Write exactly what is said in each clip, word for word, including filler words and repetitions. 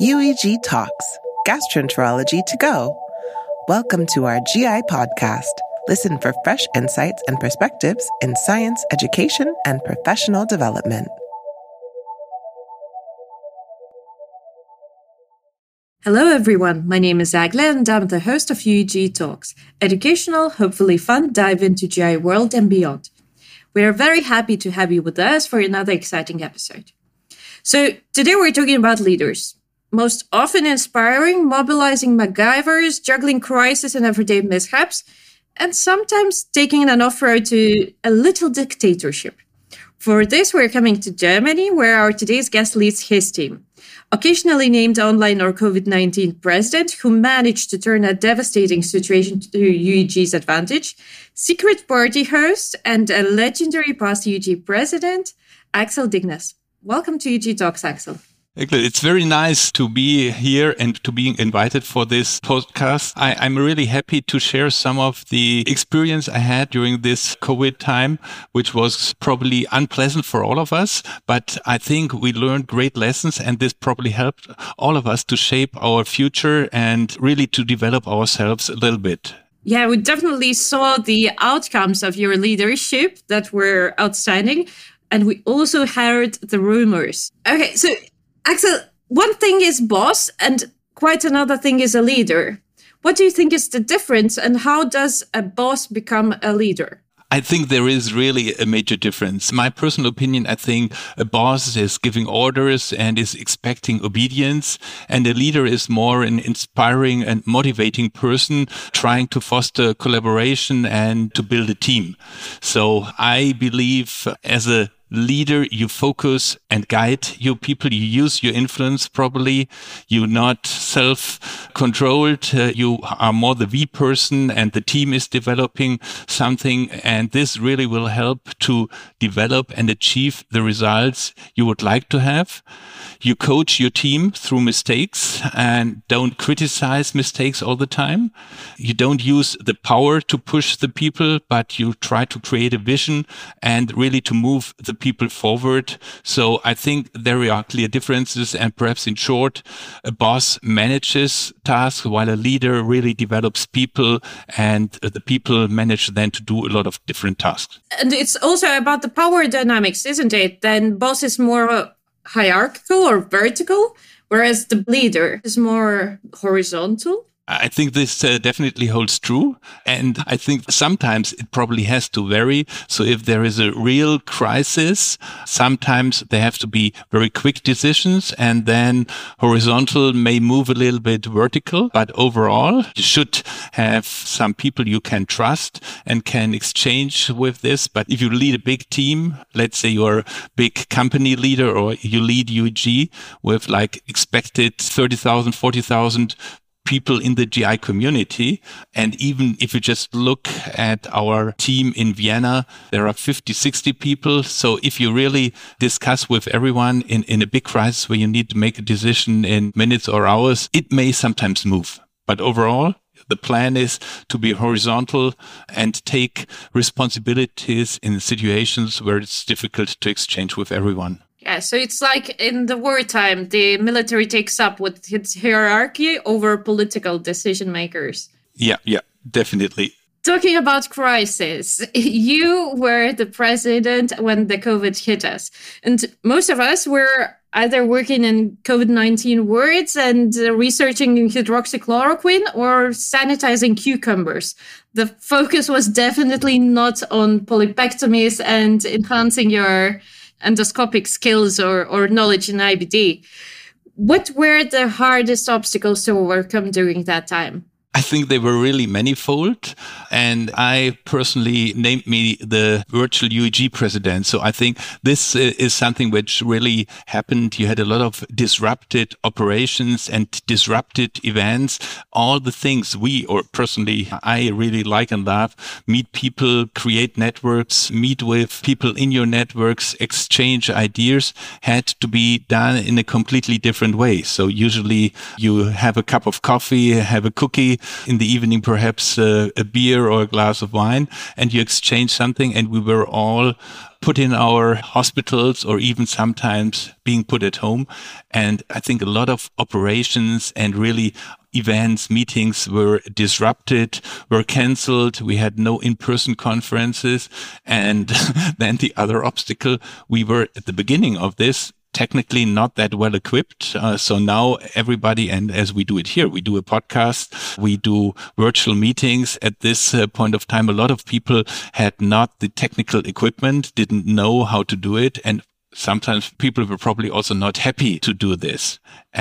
U E G Talks, Gastroenterology to Go. Welcome to our G I podcast. Listen for fresh insights and perspectives in science, education, and professional development. Hello everyone, my name is Agla and I'm the host of U E G Talks, educational, hopefully fun dive into G I world and beyond. We are very happy to have you with us for another exciting episode. So today we're talking about leaders, most often inspiring, mobilizing MacGyvers, juggling crisis and everyday mishaps, and sometimes taking an off-road to a little dictatorship. For this, we're coming to Germany, where our today's guest leads his team. Occasionally named online or COVID nineteen president, who managed to turn a devastating situation to U E G's advantage, secret party host, and a legendary past U E G president, Axel Dignes. Welcome to U E G Talks, Axel. It's very nice to be here and to be invited for this podcast. I, I'm really happy to share some of the experience I had during this COVID time, which was probably unpleasant for all of us. But I think we learned great lessons, and this probably helped all of us to shape our future and really to develop ourselves a little bit. Yeah, we definitely saw the outcomes of your leadership that were outstanding. And we also heard the rumors. Okay, so Axel, one thing is boss and quite another thing is a leader. What do you think is the difference and how does a boss become a leader? I think there is really a major difference. My personal opinion, I think a boss is giving orders and is expecting obedience, and a leader is more an inspiring and motivating person trying to foster collaboration and to build a team. So I believe as a leader, you focus and guide your people. You use your influence properly. You're not self-controlled. Uh, you are more the we person, and the team is developing something. And this really will help to develop and achieve the results you would like to have. You coach your team through mistakes and don't criticize mistakes all the time. You don't use the power to push the people, but you try to create a vision and really to move the people forward. So I think there are clear differences, and perhaps in short, a boss manages tasks while a leader really develops people, and the people manage then to do a lot of different tasks. And it's also about the power dynamics, isn't it? Then boss is more hierarchical or vertical, whereas the leader is more horizontal. I think this uh, definitely holds true. And I think sometimes it probably has to vary. So if there is a real crisis, sometimes there have to be very quick decisions, and then horizontal may move a little bit vertical. But overall, you should have some people you can trust and can exchange with this. But if you lead a big team, let's say you're a big company leader or you lead U E G with like expected thirty thousand, forty thousand people in the G I community. And even if you just look at our team in Vienna, there are fifty, sixty people. So if you really discuss with everyone in, in a big crisis where you need to make a decision in minutes or hours, it may sometimes move. But overall, the plan is to be horizontal and take responsibilities in situations where it's difficult to exchange with everyone. Yeah, so it's like in the wartime, the military takes up with its hierarchy over political decision makers. Yeah, yeah, definitely. Talking about crisis, you were the president when the COVID hit us. And most of us were either working in COVID nineteen wards and uh, researching hydroxychloroquine or sanitizing cucumbers. The focus was definitely not on polypectomies and enhancing your endoscopic skills or, or knowledge in I B D. What were the hardest obstacles to overcome during that time? I think they were really manifold, and I personally named me the virtual U E G president. So I think this is something which really happened. You had a lot of disrupted operations and disrupted events, all the things we, or personally, I really like and love. Meet people, create networks, meet with people in your networks, exchange ideas, had to be done in a completely different way. So usually you have a cup of coffee, have a cookie, in the evening, perhaps uh, a beer or a glass of wine, and you exchange something, and we were all put in our hospitals or even sometimes being put at home. And I think a lot of operations and really events, meetings were disrupted, were cancelled. We had no in-person conferences. And then the other obstacle, we were at the beginning of this technically not that well equipped. Uh, so now everybody, and as we do it here, we do a podcast, we do virtual meetings. At this uh, point of time, a lot of people had not the technical equipment, didn't know how to do it. And sometimes people were probably also not happy to do this.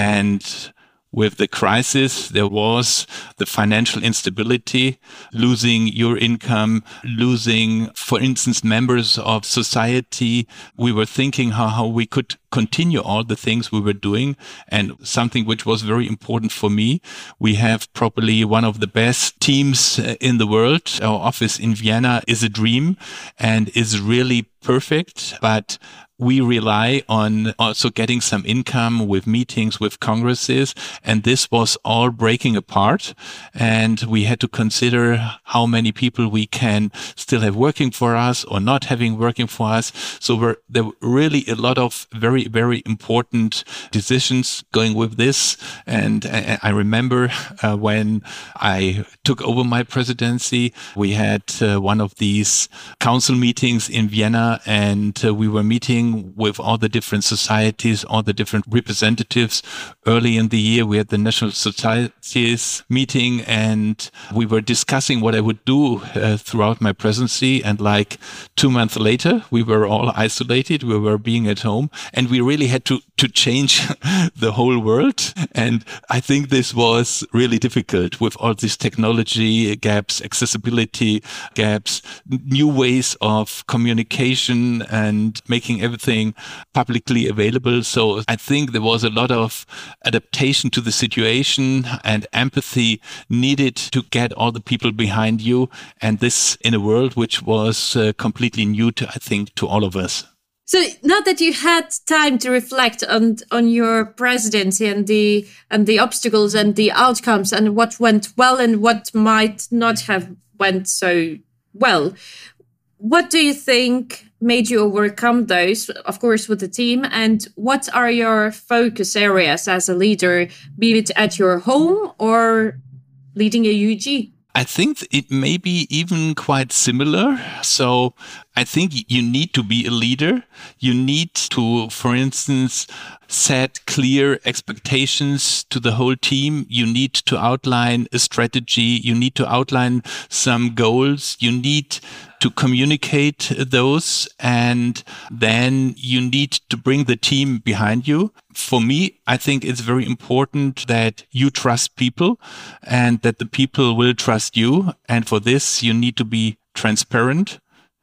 And with the crisis, there was the financial instability, losing your income, losing, for instance, members of society. We were thinking how, how we could continue all the things we were doing. And something which was very important for me, we have probably one of the best teams in the world. Our office in Vienna is a dream and is really perfect, but we rely on also getting some income with meetings, with congresses, and this was all breaking apart. And we had to consider how many people we can still have working for us or not having working for us. So we're, there were really a lot of very, very important decisions going with this. And I, I remember uh, when I took over my presidency, we had uh, one of these council meetings in Vienna, and uh, we were meeting with all the different societies, all the different representatives. Early in the year, we had the National Societies meeting, and we were discussing what I would do uh, throughout my presidency. And like two months later, we were all isolated. We were being at home, and we really had to, to change the whole world. And I think this was really difficult with all these technology gaps, accessibility gaps, new ways of communication and making everything publicly available. So I think there was a lot of adaptation to the situation and empathy needed to get all the people behind you. And this in a world which was uh, completely new to, I think, to all of us. So now that you had time to reflect on on your presidency and the and the obstacles and the outcomes and what went well and what might not have went so well, what do you think made you overcome those, of course, with the team? And what are your focus areas as a leader, be it at your home or leading a U G? I think it may be even quite similar. So I think you need to be a leader. You need to, for instance, set clear expectations to the whole team. You need to outline a strategy. You need to outline some goals. You need to communicate those, and then you need to bring the team behind you. For me, I think it's very important that you trust people and that the people will trust you. And for this, you need to be transparent,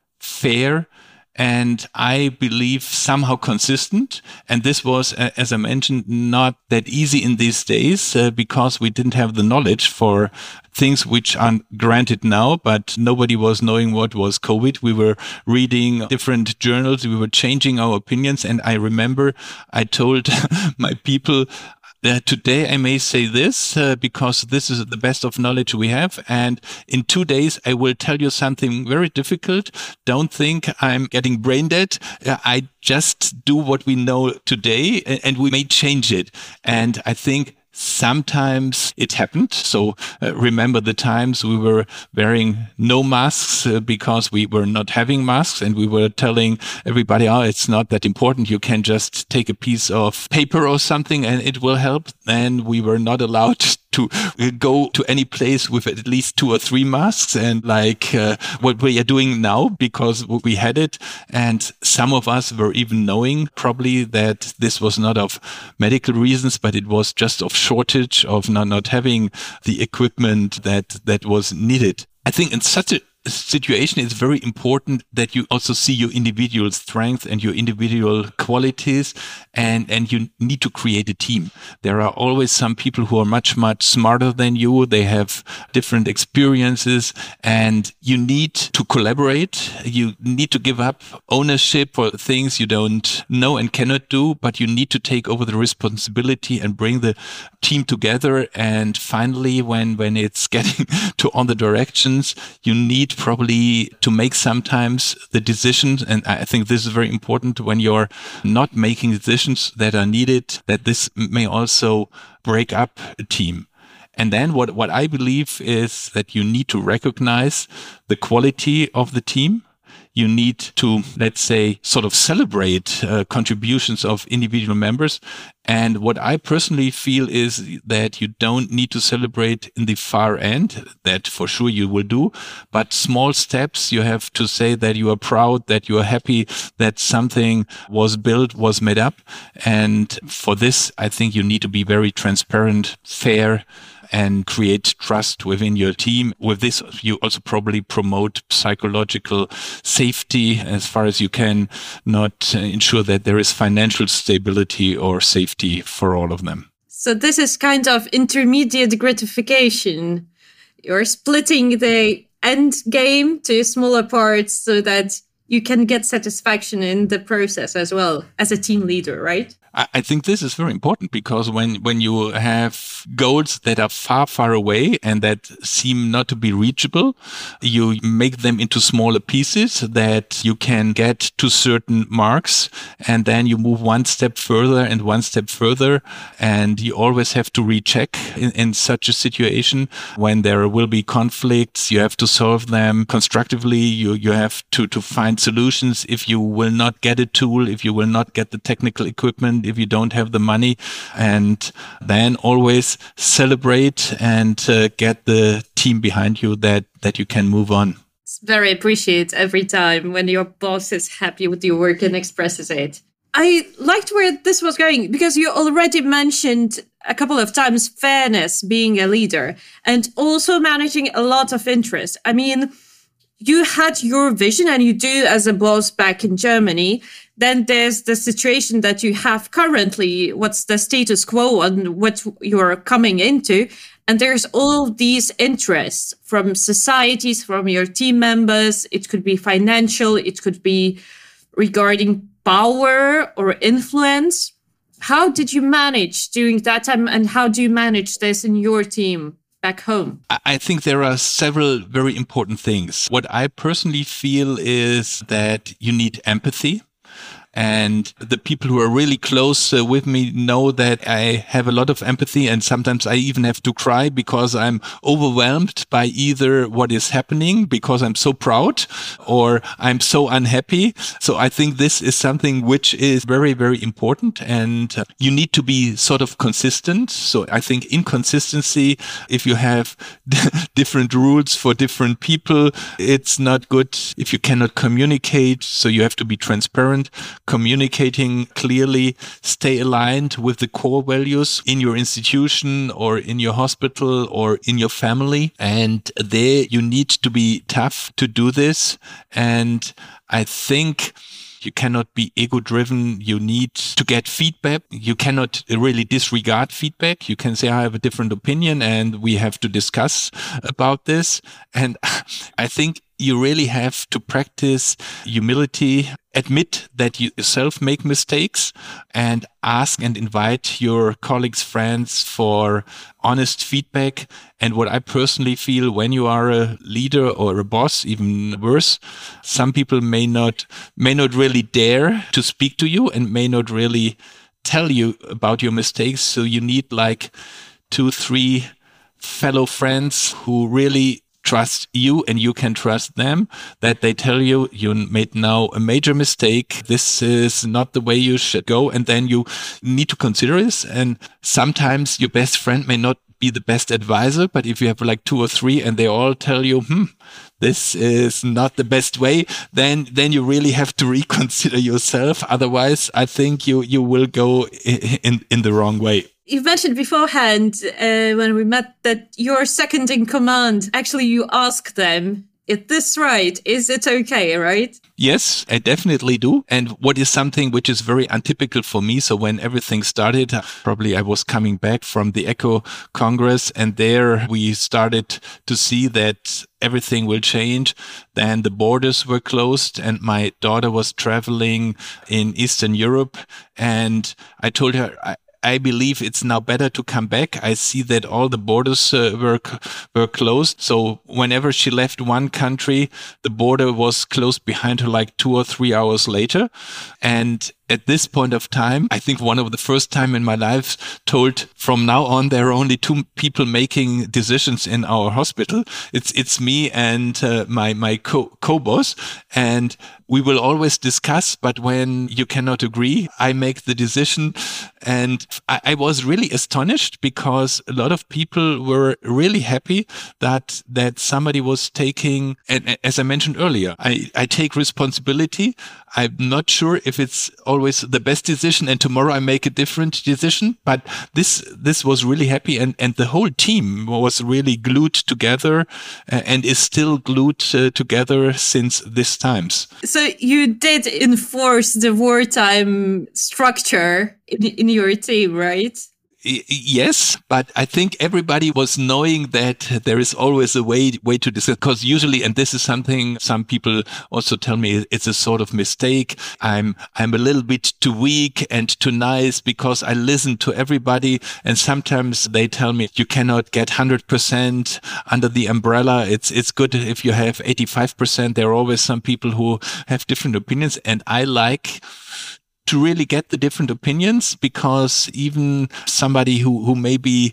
fair, and I believe somehow consistent. And this was, as I mentioned, not that easy in these days uh, because we didn't have the knowledge for things which are granted now, but nobody was knowing what was COVID. We were reading different journals. We were changing our opinions. And I remember I told my people, Uh, today I may say this uh, because this is the best of knowledge we have. And in two days, I will tell you something very difficult. Don't think I'm getting brain dead. Uh, I just do what we know today, and, and we may change it. And I think sometimes it happened. So uh, remember the times we were wearing no masks uh, because we were not having masks, and we were telling everybody, oh, it's not that important. You can just take a piece of paper or something and it will help. And we were not allowed to go to any place with at least two or three masks, and like uh, what we are doing now because we had it. And some of us were even knowing probably that this was not of medical reasons, but it was just of shortage of not, not having the equipment that, that was needed. I think in such a situation, it's very important that you also see your individual strength and your individual qualities, and, and you need to create a team. There are always some people who are much, much smarter than you. They have different experiences, and you need to collaborate. You need to give up ownership for things you don't know and cannot do, but you need to take over the responsibility and bring the team together. And finally, when, when it's getting to on the directions, you need probably to make sometimes the decisions. And I think this is very important when you're not making decisions that are needed, that this may also break up a team. And then what, what I believe is that you need to recognize the quality of the team. You need to, let's say, sort of celebrate uh, contributions of individual members. And what I personally feel is that you don't need to celebrate in the far end. That for sure you will do. But small steps, you have to say that you are proud, that you are happy that something was built, was made up. And for this, I think you need to be very transparent, fair, and create trust within your team. With this, you also probably promote psychological safety as far as you can, not uh, ensure that there is financial stability or safety for all of them. So this is kind of intermediate gratification. You're splitting the end game to smaller parts so that you can get satisfaction in the process as well as a team leader, right? I think this is very important, because when, when you have goals that are far, far away and that seem not to be reachable, you make them into smaller pieces that you can get to certain marks, and then you move one step further and one step further. And you always have to recheck in, in such a situation. When there will be conflicts, you have to solve them constructively. You, you have to, to find solutions. If you will not get a tool, if you will not get the technical equipment, if you don't have the money, and then always celebrate and uh, get the team behind you that, that you can move on. It's very appreciated every time when your boss is happy with your work and expresses it. I liked where this was going, because you already mentioned a couple of times fairness being a leader and also managing a lot of interest. I mean, you had your vision, and you do as a boss back in Germany. Then there's the situation that you have currently, what's the status quo and what you're coming into. And there's all these interests from societies, from your team members. It could be financial, it could be regarding power or influence. How did you manage during that time, and how do you manage this in your team back home? I think there are several very important things. What I personally feel is that you need empathy. And the people who are really close uh, with me know that I have a lot of empathy, and sometimes I even have to cry because I'm overwhelmed by either what is happening because I'm so proud or I'm so unhappy. So I think this is something which is very, very important, and uh, you need to be sort of consistent. So I think inconsistency, if you have different rules for different people, it's not good if you cannot communicate. So you have to be transparent, communicating clearly, stay aligned with the core values in your institution or in your hospital or in your family. And there you need to be tough to do this. And I think you cannot be ego-driven. You need to get feedback. You cannot really disregard feedback. You can say, I have a different opinion and we have to discuss about this. And I think you really have to practice humility, admit that you yourself make mistakes, and ask and invite your colleagues, friends for honest feedback. And what I personally feel, when you are a leader or a boss, even worse, some people may not, may not really dare to speak to you and may not really tell you about your mistakes. So you need like two, three fellow friends who really trust you and you can trust them, that they tell you you made now a major mistake. This is not the way you should go. And then you need to consider this. And sometimes your best friend may not be the best advisor, but if you have like two or three and they all tell you, hmm, this is not the best way, then, then you really have to reconsider yourself. Otherwise, I think you, you will go in, in the wrong way. You mentioned beforehand uh, when we met that your second in command, actually you asked them is this right? Is it okay, right? Yes, I definitely do. And what is something which is very untypical for me. So when everything started, probably I was coming back from the ECHO Congress, and there we started to see that everything will change. Then the borders were closed and my daughter was traveling in Eastern Europe. And I told her, I, I believe it's now better to come back. I see that all the borders uh, were were closed. So whenever she left one country, the border was closed behind her like two or three hours later. And at this point of time, I think one of the first time in my life told from now on, there are only two people making decisions in our hospital. It's, it's me and uh, my, my co, co-boss. And we will always discuss, but when you cannot agree, I make the decision. And I, I was really astonished because a lot of people were really happy that, that somebody was taking, and as I mentioned earlier, I, I take responsibility. I'm not sure if it's always the best decision and tomorrow I make a different decision, but this, this was really happy. And, and the whole team was really glued together uh, and is still glued uh, together since these times. So you did enforce the wartime structure in, in your team, right? Yes, but I think everybody was knowing that there is always a way way to discuss. Because usually, and this is something some people also tell me, it's a sort of mistake. I'm I'm a little bit too weak and too nice because I listen to everybody. And sometimes they tell me you cannot get one hundred percent under the umbrella. It's it's good if you have eighty-five percent. There are always some people who have different opinions, and I like to really get the different opinions, because even somebody who, who may be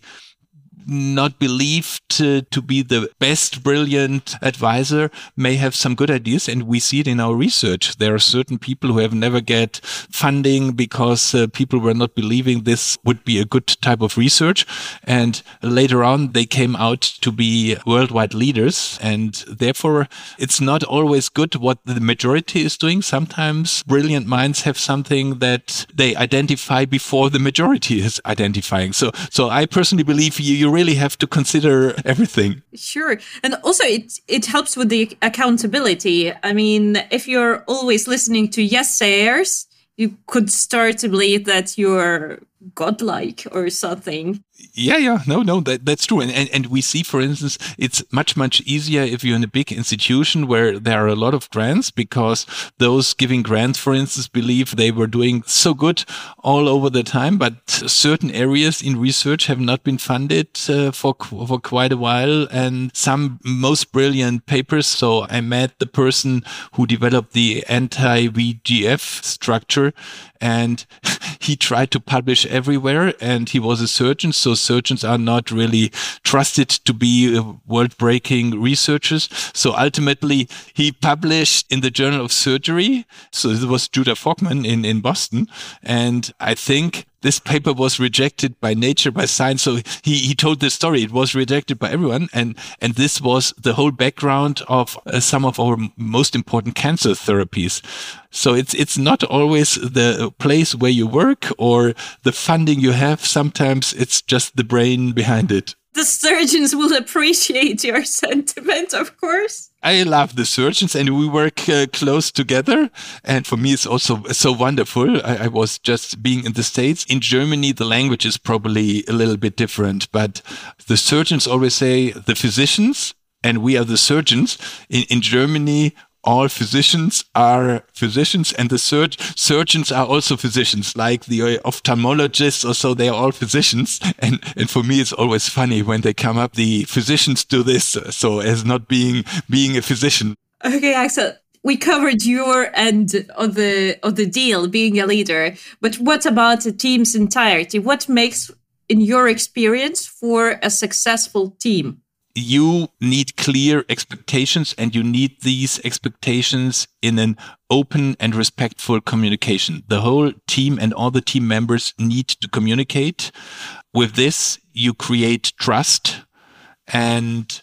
not believed uh, to be the best brilliant advisor may have some good ideas. And we see it in our research. There are certain people who have never get funding because uh, people were not believing this would be a good type of research. And later on, they came out to be worldwide leaders. And therefore, it's not always good what the majority is doing. Sometimes brilliant minds have something that they identify before the majority is identifying. So, so I personally believe you, you really have to consider everything. Sure. And also it it helps with the accountability. I mean, if you're always listening to yes-sayers, you could start to believe that you're godlike or something. Yeah, yeah, no, no, that, that's true. And, and and we see, for instance, it's much, much easier if you're in a big institution where there are a lot of grants, because those giving grants, for instance, believe they were doing so good all over the time, but certain areas in research have not been funded uh, for, for quite a while, and some most brilliant papers. So I met the person who developed the anti-V G F structure, and he tried to publish everywhere, and he was a surgeon. So surgeons are not really trusted to be world-breaking researchers. So ultimately, he published in the Journal of Surgery. So this was Judah Fogman in, in Boston. And I think this paper was rejected by Nature, by Science. So he, he told the story. It was rejected by everyone. And, and this was the whole background of uh, some of our most important cancer therapies. So it's, it's not always the place where you work or the funding you have. Sometimes it's just the brain behind it. The surgeons will appreciate your sentiment, of course. I love the surgeons, and we work uh, close together. And for me, it's also so wonderful. I, I was just being in the States. In Germany, the language is probably a little bit different, but the surgeons always say the physicians, and we are the surgeons. In, in Germany, all physicians are physicians, and the sur- surgeons are also physicians, like the ophthalmologists or so. They are all physicians. And, and for me, it's always funny when they come up, the physicians do this, so as not being, being a physician. Okay, Axel. We covered your end of the, of the deal, being a leader. But what about the team's entirety? What makes, in your experience, for a successful team? You need clear expectations, and you need these expectations in an open and respectful communication. The whole team and all the team members need to communicate. With this, you create trust, and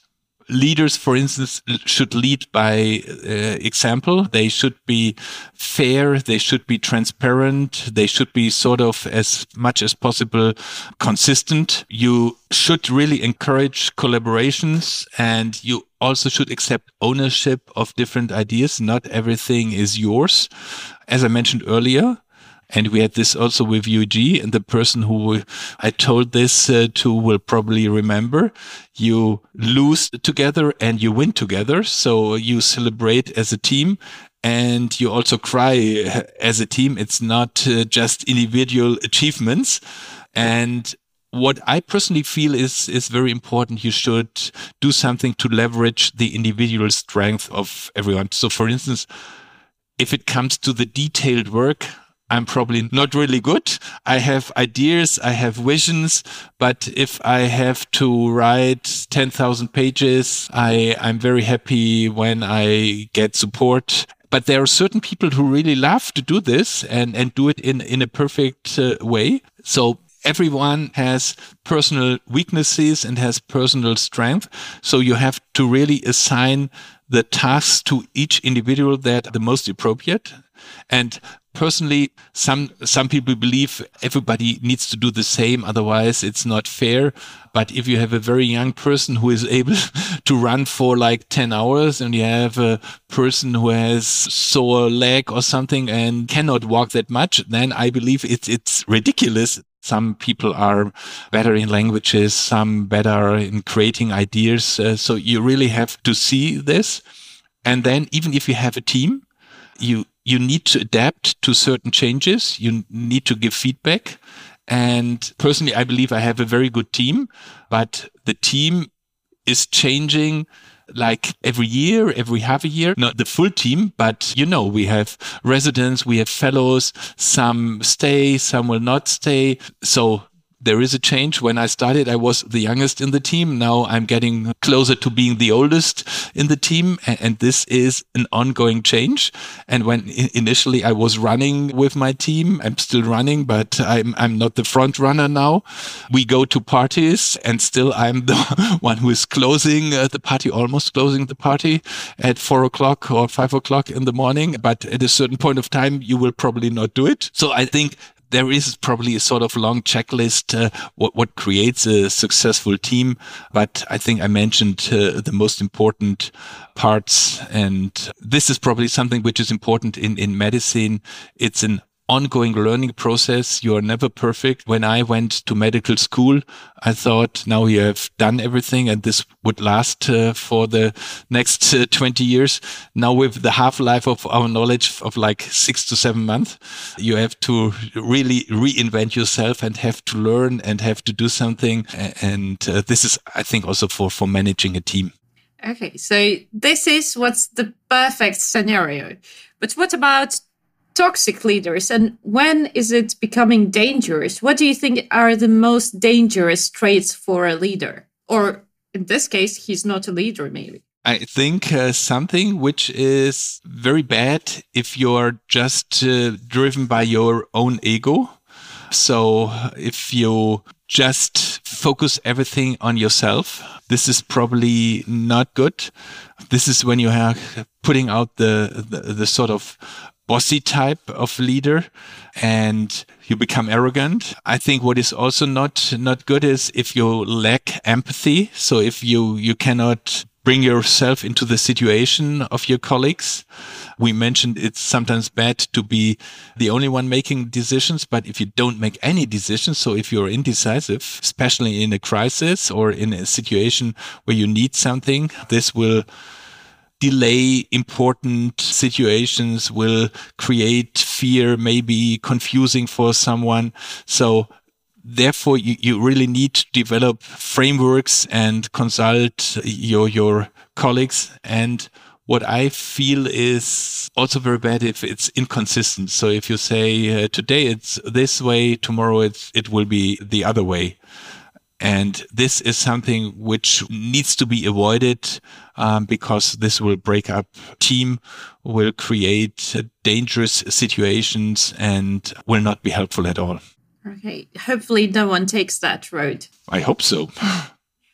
leaders, for instance, should lead by uh, example. They should be fair. They should be transparent. They should be sort of as much as possible consistent. You should really encourage collaborations, and you also should accept ownership of different ideas. Not everything is yours. As I mentioned earlier, and we had this also with U G, and the person who I told this uh, to will probably remember. You lose together and you win together. So you celebrate as a team and you also cry as a team. It's not uh, just individual achievements. And what I personally feel is, is very important. You should do something to leverage the individual strength of everyone. So for instance, if it comes to the detailed work, I'm probably not really good. I have ideas, I have visions, but if I have to write ten thousand pages, I, I'm very happy when I get support. But there are certain people who really love to do this and, and do it in, in a perfect uh, way. So everyone has personal weaknesses and has personal strength. So you have to really assign the tasks to each individual that are the most appropriate. And personally, some some people believe everybody needs to do the same, otherwise it's not fair. But if you have a very young person who is able to run for like ten hours and you have a person who has sore leg or something and cannot walk that much, then I believe it's it's ridiculous. Some people are better in languages, some better in creating ideas. Uh, so you really have to see this. And then even if you have a team, you you need to adapt to certain changes. You need to give feedback. And personally, I believe I have a very good team, but the team is changing like every year, every half a year. Not the full team, but you know, we have residents, we have fellows, some stay, some will not stay. So there is a change. When I started, I was the youngest in the team. Now I'm getting closer to being the oldest in the team. And this is an ongoing change. And when initially I was running with my team, I'm still running, but I'm, I'm not the front runner now. We go to parties and still I'm the one who is closing uh, the party, almost closing the party at four o'clock or five o'clock in the morning. But at a certain point of time, you will probably not do it. So I think there is probably a sort of long checklist, uh, what, what creates a successful team. But I think I mentioned uh, the most important parts. And this is probably something which is important in, in medicine. It's an ongoing learning process. You are never perfect. When I went to medical school, I thought now you have done everything and this would last uh, for the next uh, twenty years. Now with the half-life of our knowledge of like six to seven months, you have to really reinvent yourself and have to learn and have to do something. And uh, this is, I think, also for, for managing a team. Okay, so this is what's the perfect scenario. But what about toxic leaders, and when is it becoming dangerous? What do you think are the most dangerous traits for a leader? Or in this case, he's not a leader, maybe. I think uh, something which is very bad if you're just uh, driven by your own ego. So if you just focus everything on yourself, this is probably not good. This is when you are putting out the, the, the sort of bossy type of leader and you become arrogant. I think what is also not not good is if you lack empathy. So if you, you cannot bring yourself into the situation of your colleagues. We mentioned it's sometimes bad to be the only one making decisions, but if you don't make any decisions, so if you're indecisive, especially in a crisis or in a situation where you need something, this will delay important situations, will create fear, maybe confusing for someone. So therefore, you, you really need to develop frameworks and consult your, your colleagues. And what I feel is also very bad if it's inconsistent. So if you say uh, today it's this way, tomorrow it's, it will be the other way. And this is something which needs to be avoided um, because this will break up team, will create uh, dangerous situations and will not be helpful at all. Okay, hopefully no one takes that road. I hope so.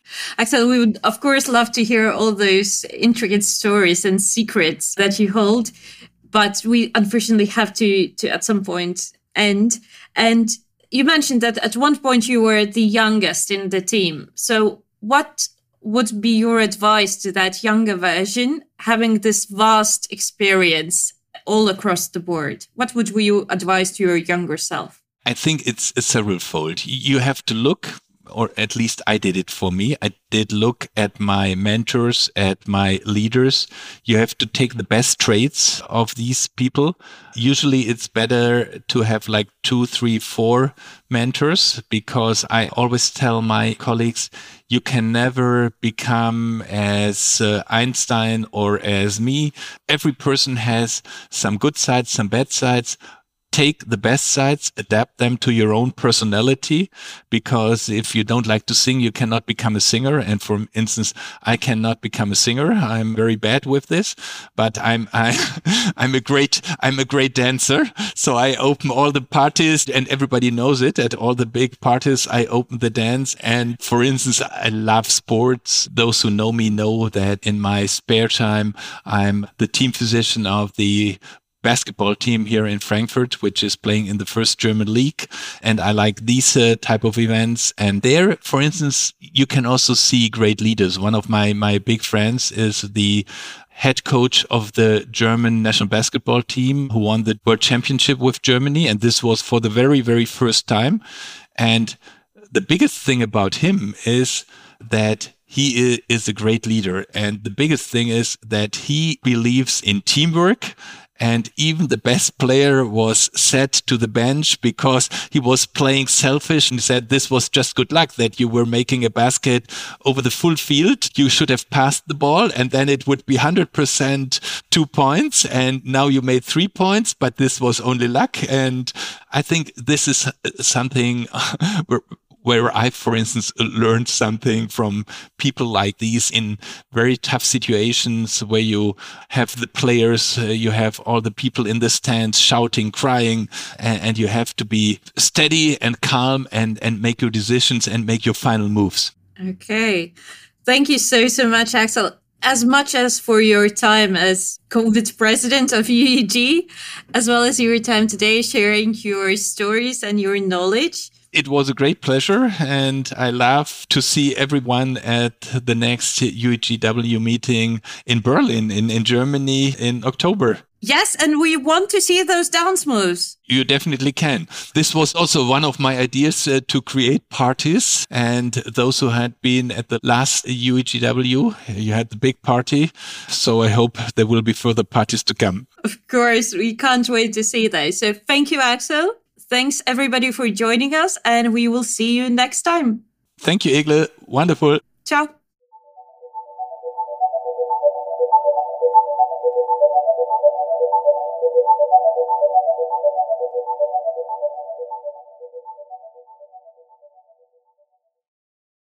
Axel, we would, of course, love to hear all those intricate stories and secrets that you hold, but we unfortunately have to, to at some point end. And you mentioned that at one point you were the youngest in the team. So what would be your advice to that younger version, having this vast experience all across the board? What would you advise to your younger self? I think it's a several-fold. You have to look, or at least I did it for me. I did look at my mentors, at my leaders. You have to take the best traits of these people. Usually it's better to have like two, three, four mentors, because I always tell my colleagues, you can never become as uh, Einstein or as me. Every person has some good sides, some bad sides. Take the best sides, adapt them to your own personality, because if you don't like to sing, you cannot become a singer. And for instance, I cannot become a singer. I'm very bad with this, but I'm, I, I'm a great, I'm a great dancer. So I open all the parties, and everybody knows it. At all the big parties, I open the dance. And for instance, I love sports. Those who know me know that in my spare time, I'm the team physician of the basketball team here in Frankfurt, which is playing in the first German league. And I like these uh, type of events. And there, for instance, you can also see great leaders. One of my, my big friends is the head coach of the German national basketball team who won the world championship with Germany. And this was for the very, very first time. And the biggest thing about him is that he is a great leader. And the biggest thing is that he believes in teamwork. And even the best player was set to the bench because he was playing selfish, and he said this was just good luck that you were making a basket over the full field. You should have passed the ball, and then it would be one hundred percent two points. And now you made three points, but this was only luck. And I think this is something where where I, for instance, learned something from people like these in very tough situations where you have the players, uh, you have all the people in the stands shouting, crying, and, and you have to be steady and calm and, and make your decisions and make your final moves. Okay. Thank you so, so much, Axel. As much as for your time as COVID president of U E G, as well as your time today sharing your stories and your knowledge. It was a great pleasure, and I love to see everyone at the next U E G W meeting in Berlin, in, in Germany, in October. Yes, and we want to see those dance moves. You definitely can. This was also one of my ideas uh, to create parties. And those who had been at the last U E G W, you had the big party. So I hope there will be further parties to come. Of course, we can't wait to see those. So thank you, Axel. Thanks, everybody, for joining us, and we will see you next time. Thank you, Egle. Wonderful. Ciao.